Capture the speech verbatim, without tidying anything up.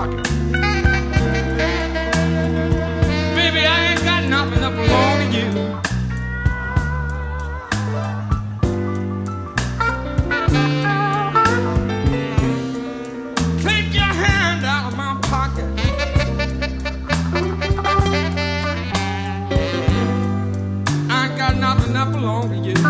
pocket. Baby, I ain't got nothing that belong to you. Take your hand out of my pocket. I ain't got nothing that belong to you.